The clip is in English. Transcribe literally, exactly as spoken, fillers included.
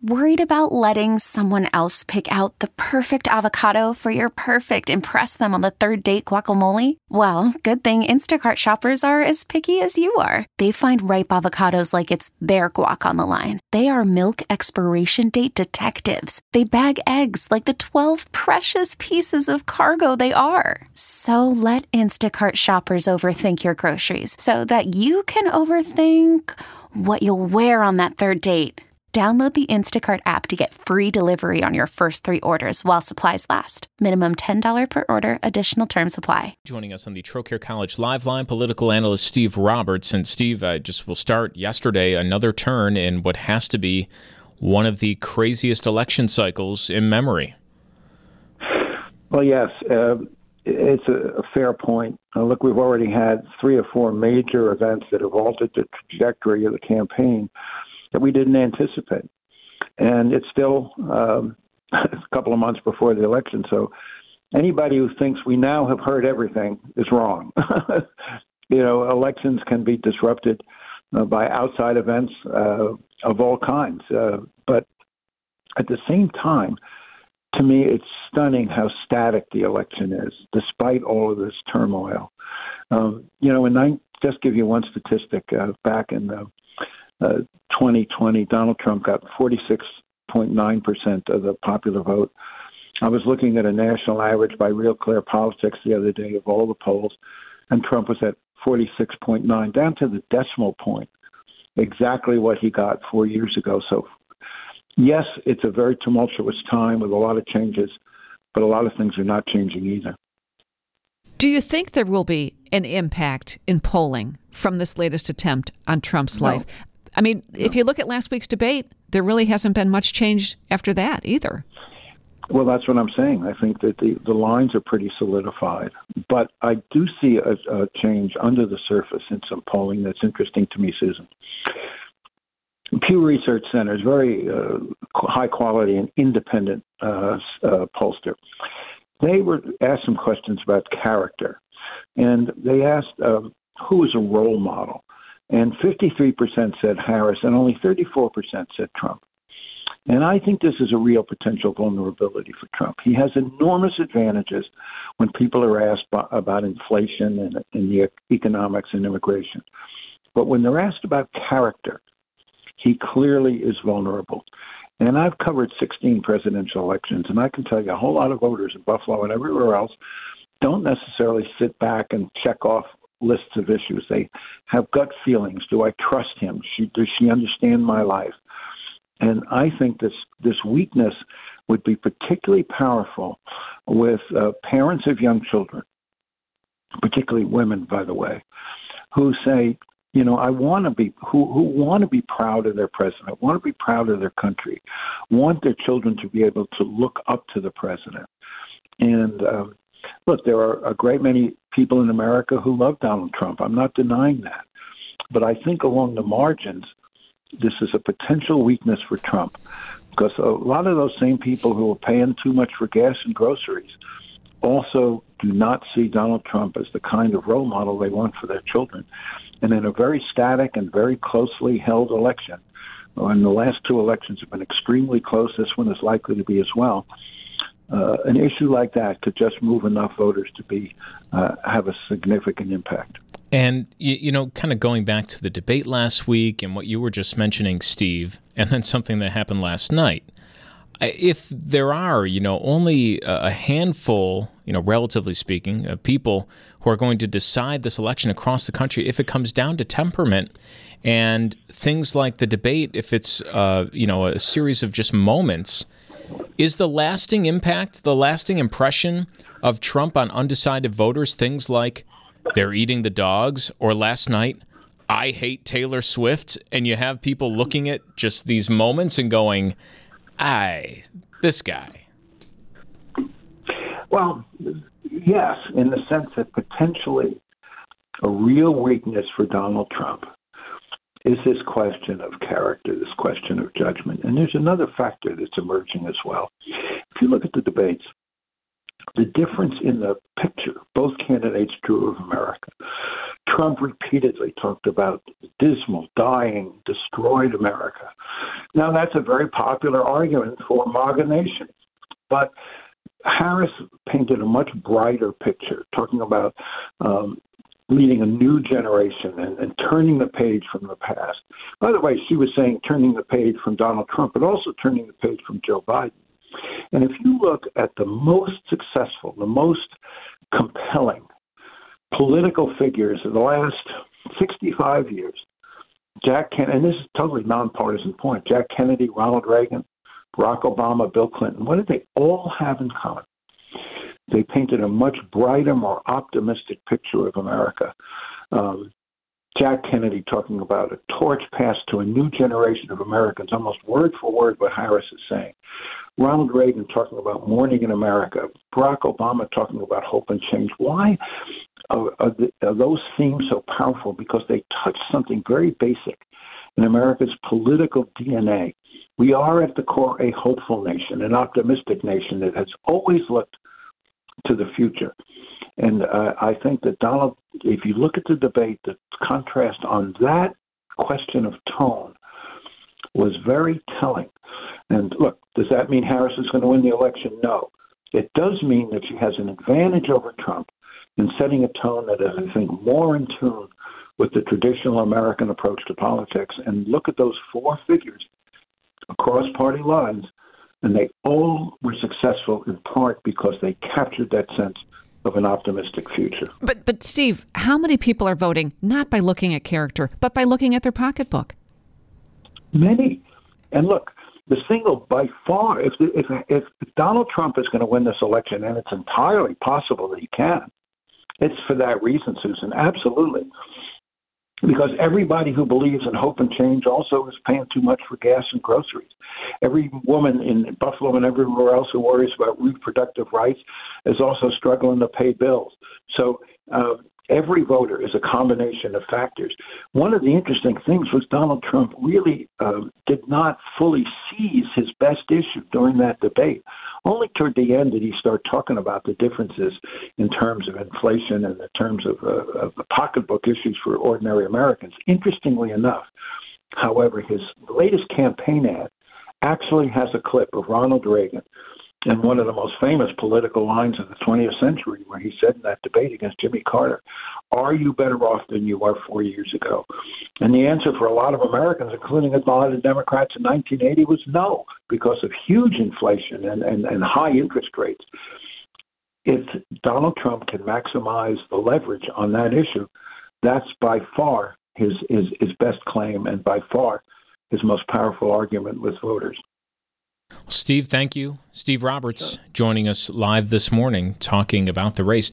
Worried about letting someone else pick out the perfect avocado for your perfect impress them on the third date guacamole? Well, good thing Instacart shoppers are as picky as you are. They find ripe avocados like it's their guac on the line. They are milk expiration date detectives. They bag eggs like the twelve precious pieces of cargo they are. So let Instacart shoppers overthink your groceries so that you can overthink what you'll wear on that third date. Download the Instacart app to get free delivery on your first three orders while supplies last. Minimum ten dollars per order. Additional terms apply. Joining us on the Trocaire College Live Line, political analyst Steve Roberts. And Steve, I just will start yesterday, another turn in what has to be one of the craziest election cycles in memory. Well, yes, uh, it's a, a fair point. Uh, look, we've already had three or four major events that have altered the trajectory of the campaign that we didn't anticipate. And it's still um, a couple of months before the election. So anybody who thinks we now have heard everything is wrong. You know, elections can be disrupted uh, by outside events uh, of all kinds. Uh, but at the same time, to me, it's stunning how static the election is, despite all of this turmoil. Um, you know, and I just give you one statistic. Uh, back in the Uh, twenty twenty, Donald Trump got forty-six point nine percent of the popular vote. I was looking at a national average by Real Clear Politics the other day of all the polls, and Trump was at forty-six point nine, down to the decimal point, exactly what he got four years ago. So, yes, it's a very tumultuous time with a lot of changes, but a lot of things are not changing either. Do you think there will be an impact in polling from this latest attempt on Trump's No. life? I mean, no. if you look at last week's debate, there really hasn't been much change after that either. Well, that's what I'm saying. I think that the, the lines are pretty solidified. But I do see a, a change under the surface in some polling that's interesting to me, Susan. Pew Research Center is very uh, high quality and independent uh, uh, pollster. They were asked some questions about character, and they asked uh, who is a role model. And fifty-three percent said Harris, and only thirty-four percent said Trump. And I think this is a real potential vulnerability for Trump. He has enormous advantages when people are asked about inflation and, and the economics and immigration. But when they're asked about character, he clearly is vulnerable. And I've covered sixteen presidential elections, and I can tell you a whole lot of voters in Buffalo and everywhere else don't necessarily sit back and check off lists of issues. They have gut feelings. Do I trust him? She, does she understand my life? And I think this, this weakness would be particularly powerful with uh, parents of young children, particularly women, by the way, who say, you know, I want to be, who, who want to be proud of their president, want to be proud of their country, want their children to be able to look up to the president. And um, look, there are a great many people in America who love Donald Trump. I'm not denying that. But I think along the margins, this is a potential weakness for Trump, because a lot of those same people who are paying too much for gas and groceries also do not see Donald Trump as the kind of role model they want for their children. And in a very static and very closely held election, and the last two elections have been extremely close, this one is likely to be as well, uh, an issue like that could just move enough voters to be uh, have a significant impact. And, you, you know, kind of going back to the debate last week and what you were just mentioning, Steve, and then something that happened last night, if there are, you know, only a handful, you know, relatively speaking, of people who are going to decide this election across the country, if it comes down to temperament and things like the debate, if it's, uh, you know, a series of just moments, is the lasting impact, the lasting impression of Trump on undecided voters things like they're eating the dogs, or last night, I hate Taylor Swift, and you have people looking at just these moments and going, I, this guy. Well, yes, in the sense that potentially a real weakness for Donald Trump is this question of character, this question of judgment. And there's another factor that's emerging as well. If you look at the debates, the difference in the picture both candidates drew of America. Trump repeatedly talked about dismal, dying, destroyed America. Now, that's a very popular argument for MAGA Nation. But Harris painted a much brighter picture, talking about um, leading a new generation and, and turning the page from the past. By the way, she was saying turning the page from Donald Trump, but also turning the page from Joe Biden. And if you look at the most successful, the most compelling political figures of the last sixty-five years, Jack Kennedy, and this is a totally nonpartisan point, Jack Kennedy, Ronald Reagan, Barack Obama, Bill Clinton, what did they all have in common? They painted a much brighter, more optimistic picture of America. Um, Jack Kennedy talking about a torch passed to a new generation of Americans, almost word for word what Harris is saying. Ronald Reagan talking about morning in America. Barack Obama talking about hope and change. Why are, are, the, are those themes so powerful? Because they touch something very basic in America's political D N A. We are at the core a hopeful nation, an optimistic nation that has always looked to the future. And uh, I think that Donald, if you look at the debate, the contrast on that question of tone was very telling. And look, does that mean Harris is going to win the election? No. It does mean that she has an advantage over Trump in setting a tone that is, I think, more in tune with the traditional American approach to politics. And look at those four figures across party lines, and they all were successful in part because they captured that sense of an optimistic future. But, but Steve, how many people are voting not by looking at character, but by looking at their pocketbook? Many. And look, the single by far, if, if, if Donald Trump is going to win this election, and it's entirely possible that he can, it's for that reason, Susan, absolutely. Because everybody who believes in hope and change also is paying too much for gas and groceries. Every woman in Buffalo and everywhere else who worries about reproductive rights is also struggling to pay bills. So uh, every voter is a combination of factors. One of the interesting things was Donald Trump really uh, did not fully seize his best issue during that debate. Only toward the end did he start talking about the differences in terms of inflation and in terms of, uh, of the pocketbook issues for ordinary Americans. Interestingly enough, however, his latest campaign ad actually has a clip of Ronald Reagan in one of the most famous political lines of the twentieth century, where he said in that debate against Jimmy Carter, "Are you better off than you were four years ago?" And the answer for a lot of Americans, including a lot of Democrats in nineteen eighty, was no, because of huge inflation and, and, and high interest rates. If Donald Trump can maximize the leverage on that issue, that's by far his, his, his best claim and by far his most powerful argument with voters. Steve, thank you. Steve Roberts joining us live this morning talking about the race.